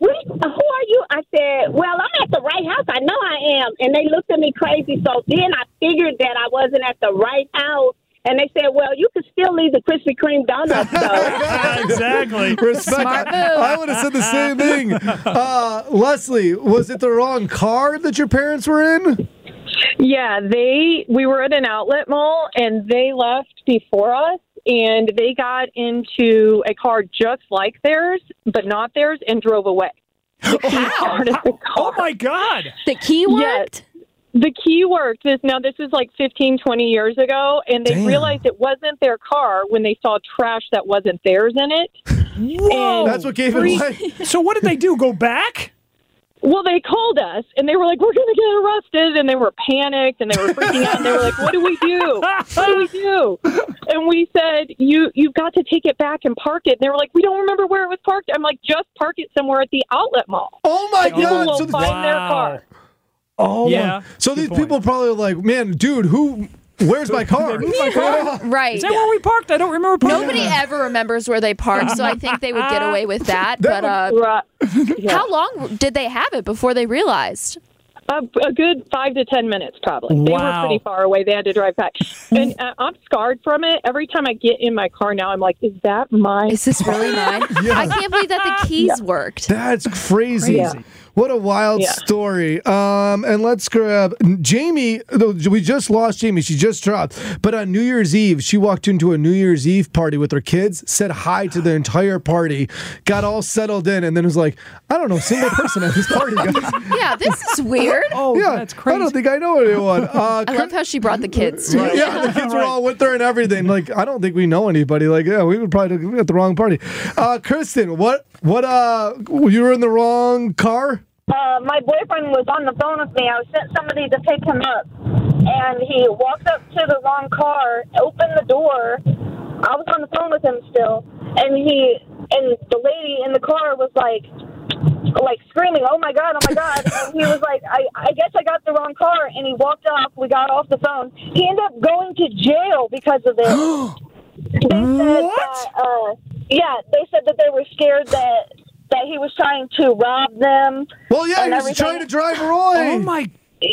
"Wait, who are you?" I said, "Well, I'm at the right house. I know I am." And they looked at me crazy. So then I figured that I wasn't at the right house. And they said, "Well, you can still leave the Krispy Kreme donuts, though." Exactly. Respect. Smart move. I, I would have said the same thing. Uh, Leslie, was it the wrong car that your parents were in? Yeah, they we were at an outlet mall and they left before us and they got into a car just like theirs, but not theirs, and drove away. The key part of the car. Oh my God. The key worked? Yes. The key worked. This, now, this is like fifteen, twenty years ago, and they Damn. realized it wasn't their car when they saw trash that wasn't theirs in it. Whoa. That's what gave it Free- away. So what did they do? Go back? Well, they called us, and they were like, "We're going to get arrested," and they were panicked, and they were freaking out, and they were like, "What do we do? What do we do?" And we said, you, you've got to take it back and park it. And they were like, "We don't remember where it was parked." I'm like, "Just park it somewhere at the outlet mall." Oh, my People God. will So find this- their car. Oh, Yeah. my. So Good these point. people probably are like, man, dude, who, where's my car? Where's my car? Right. Is that where we parked? I don't remember parking. Nobody ever remembers where they parked, so I think they would get away with that. That But uh, Right. Yeah. how long did they have it before they realized? A, a good five to ten minutes, probably. They Wow. were pretty far away. They had to drive back. And uh, I'm scarred from it. Every time I get in my car now, I'm like, is that mine? Is this really mine? Yeah. I can't believe that the keys worked. That's crazy. Yeah. What a wild Yeah. story. Um, and let's grab Jamie. We just lost Jamie. She just dropped. But on New Year's Eve, she walked into a New Year's Eve party with her kids, said hi to the entire party, got all settled in, and then was like, I don't know, single person at this party, guys. Yeah, this is weird. Oh, yeah, that's crazy. I don't think I know anyone. Uh, I love how she brought the kids too. Yeah, the kids were all with her and everything. Like, I don't think we know anybody. Like, yeah, we would probably be at the wrong party. Uh, Kristen, what, what, uh, you were in the wrong car? Uh, my boyfriend was on the phone with me. I sent somebody to pick him up, and he walked up to the wrong car, opened the door. I was on the phone with him still, and he and the lady in the car was like, like screaming, "Oh my God, oh my God!" And he was like, "I, I guess I got the wrong car," and he walked off. We got off the phone. He ended up going to jail because of this. They said that, uh, yeah, they said that they were scared that. that he was trying to rob them. Well, yeah, and he was everything. trying to drive her away. Oh, my.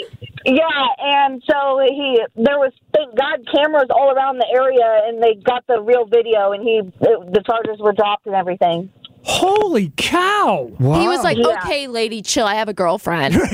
Yeah, and so he there was, thank God, cameras all around the area, and they got the real video, and he it, the charges were dropped and everything. Holy cow. Wow. He was like, Yeah. "Okay, lady, chill. I have a girlfriend." Mm,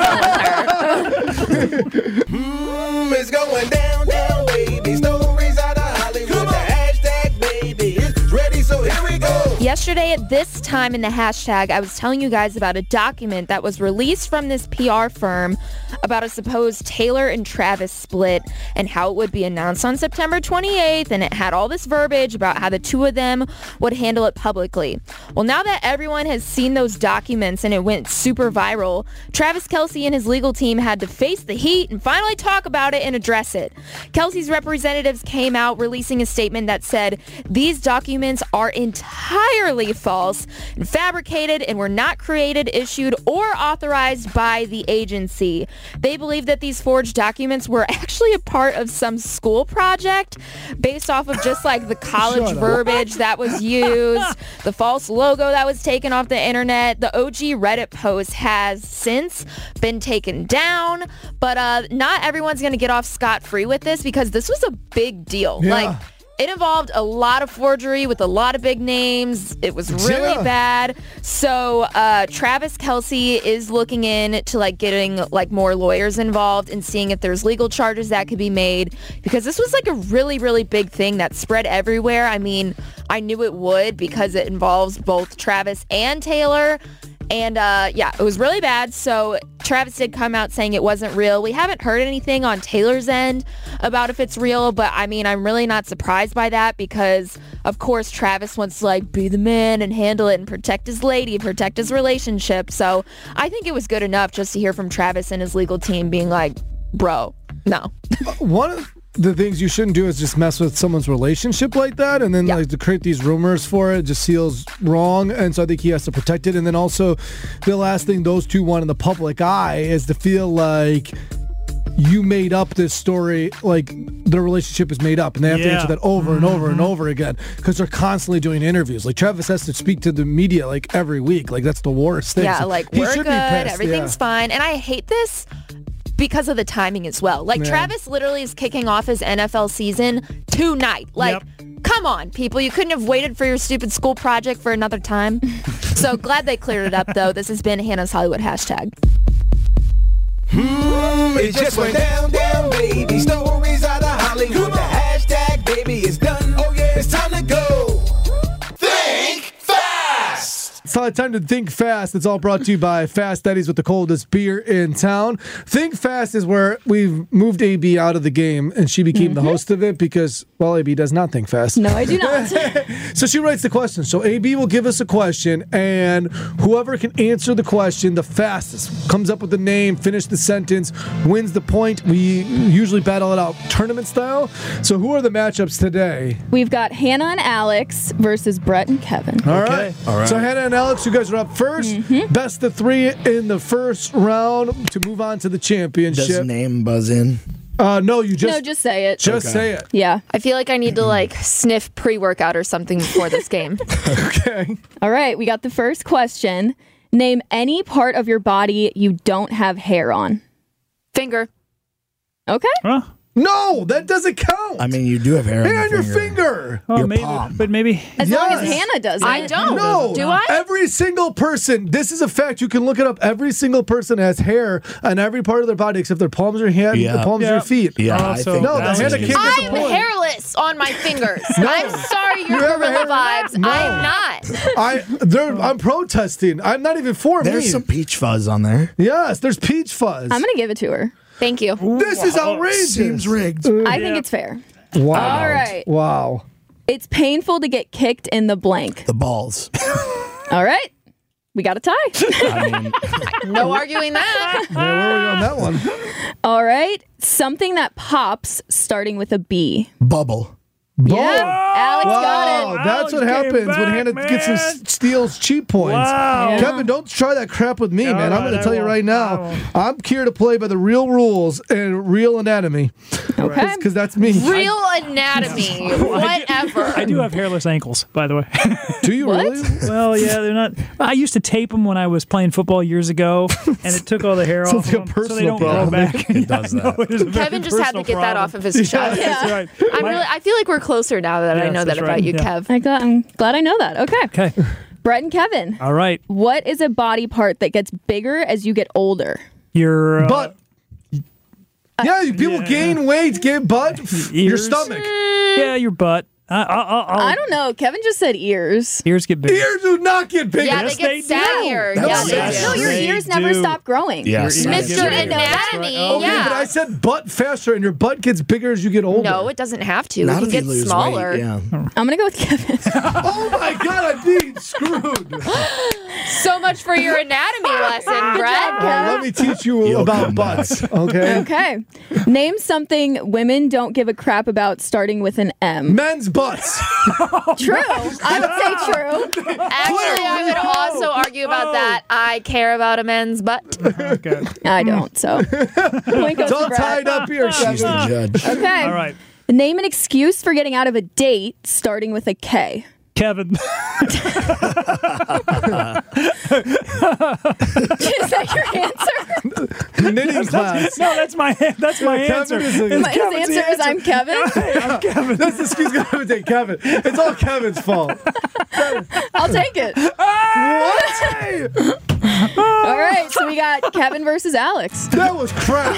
it's going down, down, baby. Stories out of Hollywood. The hashtag, baby, is ready, so here we go. Yesterday at this time in the hashtag, I was telling you guys about a document that was released from this P R firm about a supposed Taylor and Travis split and how it would be announced on September twenty-eighth, and it had all this verbiage about how the two of them would handle it publicly. Well, now that everyone has seen those documents and it went super viral, Travis Kelce and his legal team had to face the heat and finally talk about it and address it. Kelce's representatives came out releasing a statement that said these documents are entirely false and fabricated and were not created, issued, or authorized by the agency. They believe that these forged documents were actually a part of some school project based off of just like the college Shut up. verbiage that was used, the false logo that was taken off the internet. The O G Reddit post has since been taken down, but uh, not everyone's going to get off scot-free with this because this was a big deal. Yeah. Like, it involved a lot of forgery with a lot of big names. It was really Yeah. bad. So uh, Travis Kelce is looking in to like getting like more lawyers involved and seeing if there's legal charges that could be made because this was like a really, really big thing that spread everywhere. I mean, I knew it would because it involves both Travis and Taylor. And uh, yeah, it was really bad. So Travis did come out saying it wasn't real. We haven't heard anything on Taylor's end about if it's real, but I mean, I'm really not surprised by that because, of course, Travis wants to like be the man and handle it and protect his lady, protect his relationship. So I think it was good enough just to hear from Travis and his legal team being like, bro, no. One of the things you shouldn't do is just mess with someone's relationship like that, and then Yeah. like to create these rumors for it just feels wrong. And so I think he has to protect it. And then also, the last thing those two want in the public eye is to feel like you made up this story, like their relationship is made up, and they have to Yeah. answer that over and over and over again because they're constantly doing interviews. Like Travis has to speak to the media like every week. Like that's the worst thing. Yeah, So like he we're should good, be pissed, everything's yeah. fine. And I hate this because of the timing as well. Like Yeah. Travis literally is kicking off his N F L season tonight. Like, come on, people. You couldn't have waited for your stupid school project for another time. So glad they cleared it up, though. This has been Hannah's Hollywood hashtag. Mm, it just went down, down, baby. Stories out of Hollywood. The hashtag, baby, is done. Oh, yeah, it's time to go. Think fast. It's all time to think fast. It's all brought to you by Fast Eddie's with the coldest beer in town. Think fast is where we've moved A B out of the game, and she became the host of it because, well, A B does not think fast. No, I do not. So she writes the question. So A B will give us a question, and whoever can answer the question the fastest comes up with the name, finish the sentence, wins the point. We usually battle it out tournament style. So who are the matchups today? We've got Hannah and Alex versus Brett and Kevin. All right. All right. So Hannah and Alex, you guys are up 1st Best of three in the first round to move on to the championship. Does name buzz in? Uh, no, you just no, just say it. just Okay. say it. Yeah. I feel like I need to like sniff pre-workout or something before this game. Okay. All right, we got the first question. Name any part of your body you don't have hair on. Finger. Okay. Huh? No, that doesn't count. I mean, you do have hair, Hair on on your your finger. finger. Oh, Your maybe, palm. but maybe. As long as Yes. Hannah doesn't. I don't. No, Do I? Every single person, this is a fact. You can look it up. Every single person has hair on every part of their body except their palms or hand, Yeah. the palms Yeah. of their feet. Yeah, Oh, I so think No, the that's Hannah easy. can't get the I'm point. hairless on my fingers. I'm sorry, you're You have a gorilla hair- vibes. No. I'm not. I, they're, I'm protesting. I'm not even for There's me. some peach fuzz on there. Yes, there's peach fuzz. I'm going to give it to her. Thank you. this is outrageous. Seems rigged. I think it's fair. Wow. All right. Wow. It's painful to get kicked in the blank. The balls. All right. We got a tie. I mean, No arguing that. Yeah, where are we on that one? All right. Something that pops starting with a B. bubble. Yeah. Alex Wow, got it. that's what Alex came happens when back, Hannah gets some man. steals cheap points. Wow. Kevin, don't try that crap with me, All man. I'm right, going to I tell you won't. right I now. won't. I'm here to play by the real rules and real anatomy. Okay. Because that's me. Real anatomy. Whatever. I do have hairless ankles, by the way. Do you What? really? Well, yeah, they're not. I used to tape them when I was playing football years ago, and it took all the hair Sounds off like a of them, so they personal don't grow problem. back. It does Yeah, I know, that. it is a very Kevin just had to personal get that problem. off of his chest. Yeah, that's right. I'm My- really. I feel like we're closer now that I Yes, know that that's about right. you, Yeah. Kev. I got, I'm glad I know that. Okay. Okay. Brett and Kevin. All right. What is a body part that gets bigger as you get older? Your uh, But. Yeah, you- people yeah. gain weight, get butt, your Ears. stomach. yeah, your butt. I, I, I, I'll, I don't know. Kevin just said ears. Ears get bigger. Ears do not get bigger. Yeah, Yes, they get they do. saggier. No, Yeah, they they do. do. No, your They ears never do. stop growing. Yes. Your ears Mister get bigger. Anatomy. Okay, Yeah. but I said butt faster, and your butt gets bigger as you get older. No, it doesn't have to. Not it if can you get lose smaller. weight. Yeah. I'm going to go with Kevin. Oh my god, I'm being screwed. So much for your anatomy lesson, Brett. Well, let me teach you You'll about come back. butts. Okay. Okay. Name something women don't give a crap about starting with an M. Men's butts. True. I would say true. Actually, I would also argue about that. I care about a man's butt. Okay. I don't, so. Point goes It's all to Brett. tied up here, She's Kevin. the judge. Okay. All right. Name an excuse for getting out of a date starting with a K. Kevin. Is that your answer? Knitting class. No, that's my that's my Kevin answer. is a- It's His Kevin's answer is I'm Kevin. Hey, I'm Kevin. That's the excuse gonna take Kevin. It's all Kevin's fault. I'll take it. What? All right, so we got Kevin versus Alex. That was crap.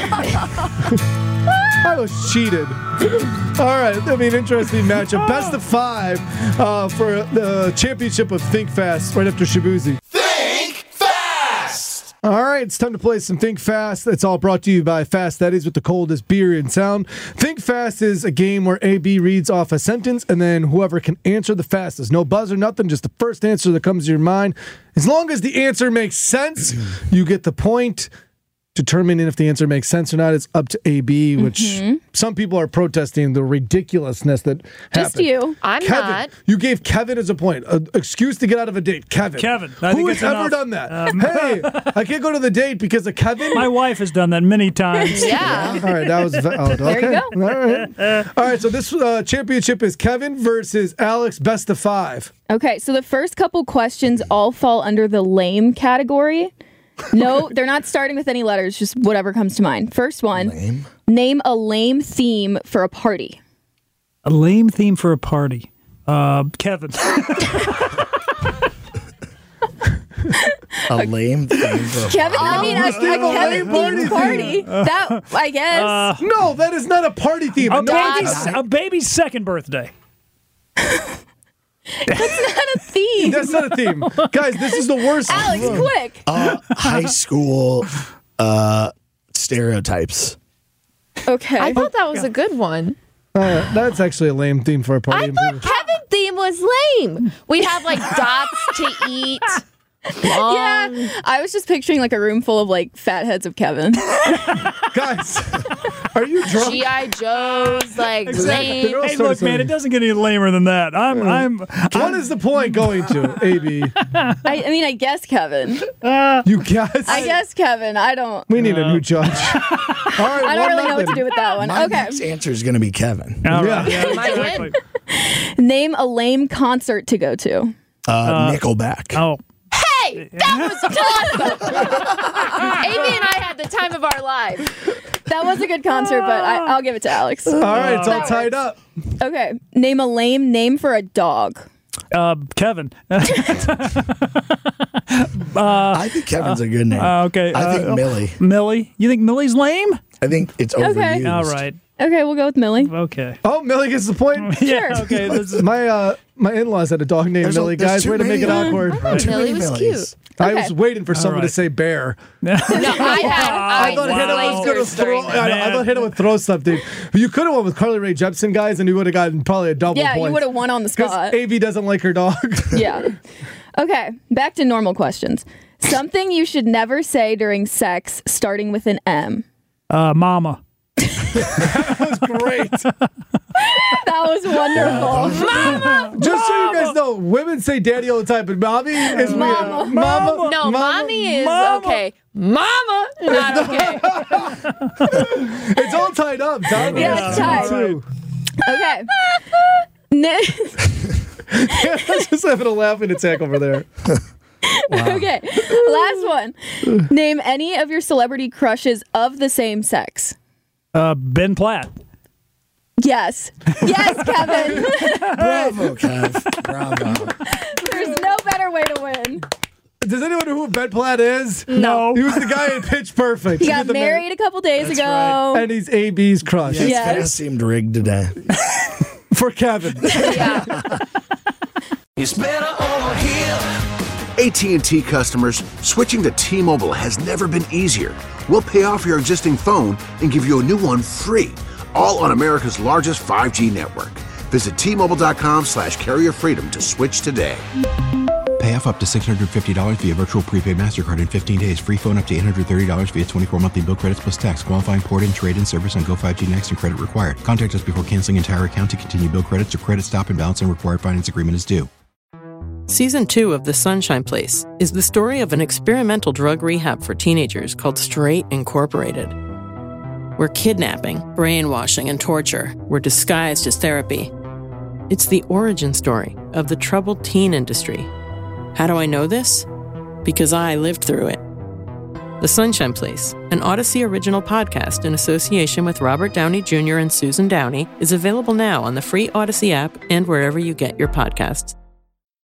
I was cheated. All right, that'll be an interesting matchup. Best of five uh, for the championship of Think Fast right after Shabuzi. Think fast. All right, it's time to play some Think Fast. It's all brought to you by Fast Eddie's with the coldest beer in town. Think Fast is a game where A B reads off a sentence, and then whoever can answer the fastest. No buzz or nothing, just the first answer that comes to your mind. As long as the answer makes sense, you get the point. determining if the answer makes sense or not is up to A B, which Mhm. some people are protesting the ridiculousness that Just happened. you. I'm Kevin, not. you gave Kevin as a point, an excuse to get out of a date. Kevin. Kevin. I Who think has it's ever enough. done that? Um, hey, I can't go to the date because of Kevin? My wife has done that many times. Yeah. All right, that was oh, okay. There you go. All right. All right, so this uh, championship is Kevin versus Alex, best of five. Okay, so the first couple questions all fall under the lame category. No, they're not starting with any letters, just whatever comes to mind. First one, Lame. name a lame theme for a party. A lame theme for a party. Uh, Kevin. A lame thing for a Kevin, I mean, a, a lame Kevin themed party party. That, I guess. Uh, No, that is not a party theme. a, No, baby's, a baby's second birthday. That's not a theme. that's not a theme. Guys, this is the worst. Alex, quick. uh, high school uh, stereotypes. Okay. I thought that was a good one. Uh, that's actually a lame theme for a party. I thought Kevin theme was lame. We have like dots to eat. Long. Yeah, I was just picturing like a room full of like fat heads of Kevin. Guys, are you drunk? G I. Joe's, like Exactly. lame. Hey, look, man, it doesn't get any lamer than that. I'm, I'm. What is the point going to, A B? I, I mean, I guess Kevin. You guys? I guess Kevin. I don't. We need a new judge. All right, I don't one really know what to nothing. do with that one. My Okay. next answer is going to be Kevin. All Yeah. right. Yeah, Might win. exactly. Name a lame concert to go to. Uh, Nickelback. Oh. Hey, that was awesome. Amy and I had the time of our lives. That was a good concert, but I, I'll give it to Alex. All right, it's all That tied works. up. Okay. Name a lame name for a dog. Uh, Kevin. I think Kevin's a good name. Uh, okay. I uh, think Millie. Millie. You think Millie's lame? I think it's Okay. overused. All right. Okay, we'll go with Millie. Okay. Oh, Millie gets the point. Yeah. Okay. This is. My uh, my in-laws had a dog named There's a- Millie. there's Guys, too way to make it many. awkward. Too Millie many was Millies. I Okay. was waiting for someone right. to say bear. No, I had. I, I thought wow. Hannah was going to throw. during I, that. I thought Hannah would throw something. But you could have went with Carly Rae Jepsen, guys, and you would have gotten probably a double Yeah, point. you would have won on the spot. Because A V doesn't like her dog. Yeah. Okay, back to normal questions. Something you should never say during sex, starting with an M. Uh, mama. Great. That was wonderful. Mama! Just so you guys know, women say daddy all the time, but mommy is weird. Mama. Mama. No, Mama. mommy is Mama. okay. Mama, not okay. It's all tied up. Done. Yeah, it's tied. Two. Okay. Ne- Let's just having a laughing attack over there. Okay, last one. Name any of your celebrity crushes of the same sex. Uh, Ben Platt. Yes. Yes, Kevin. Bravo, Kev. Bravo. There's no better way to win. Does anyone know who Ben Platt is? No. He was the guy in Pitch Perfect. He He got did the mar- married a couple days That's ago. right. And he's A B's crush. His Yes. face seemed rigged today. For Kevin. Yeah. It's better over here. A T and T customers, switching to T-Mobile has never been easier. We'll pay off your existing phone and give you a new one free, all on America's largest five G network. Visit T-Mobile.com slash carrier freedom to switch today. Pay off up to six hundred fifty dollars via virtual prepaid MasterCard in fifteen days. Free phone up to eight hundred thirty dollars via twenty-four monthly bill credits plus tax. Qualifying port and trade-in service on Go five G Next and credit required. Contact us before canceling entire account to continue bill credits or credit stop and balance and required finance agreement is due. Season two of The Sunshine Place is the story of an experimental drug rehab for teenagers called Straight Incorporated, where kidnapping, brainwashing, and torture were disguised as therapy. It's the origin story of the troubled teen industry. How do I know this? Because I lived through it. The Sunshine Place, an Odyssey original podcast in association with Robert Downey Junior and Susan Downey, is available now on the free Odyssey app and wherever you get your podcasts.